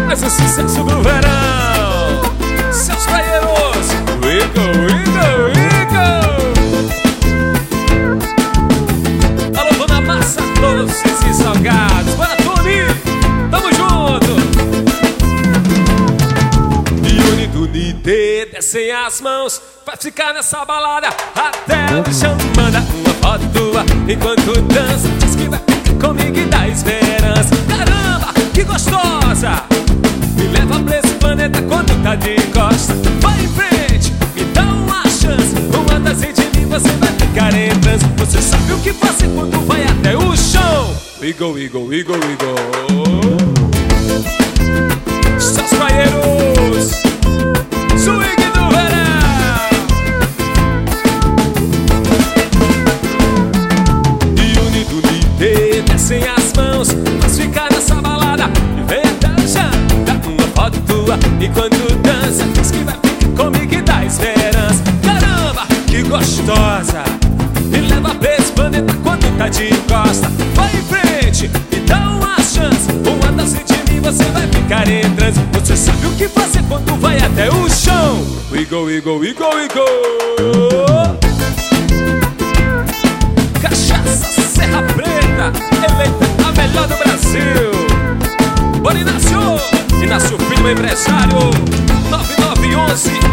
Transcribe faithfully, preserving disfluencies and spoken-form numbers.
mais um sucesso do verão. Seus praieiros, Igor, Igor, Igor. Alô, Dona Massa, todos esses salgados. Bora, Tony, tamo junto. E unido Nidê, descem as mãos, vai ficar nessa balada até o chão. Manda uma foto tua enquanto dança, diz que vai ficar comigo e dá esperança. Caramba, que gostosa! Me leva pra esse planeta quando tá de costa. Vai em frente, me dá uma chance. Uma dança de mim, você vai ficar em transe. Você sabe o que fazer quando vai até o chão. Igor, Igor, Igor, Igor. Seus praieiros, swing do verão. E unido Nidê, descem as mãos, vamos ficar nessa balada e vem até o chão. Dá uma foto tua enquanto dança, diz que vai ficar comigo e dá esperança. Caramba, que gostosa! Me leva pra esse planeta quando tá de costa. Vai em frente, me dá uma chance. Uma dança de mim, você vai ficar em transe. Você sabe o que fazer quando vai até o chão. Igor, Igor, Igor, Igor. Cachaça Serra Preta, eleita a melhor do Brasil. Bora, Inácio, Inácio Filho, empresário. Nove nove um um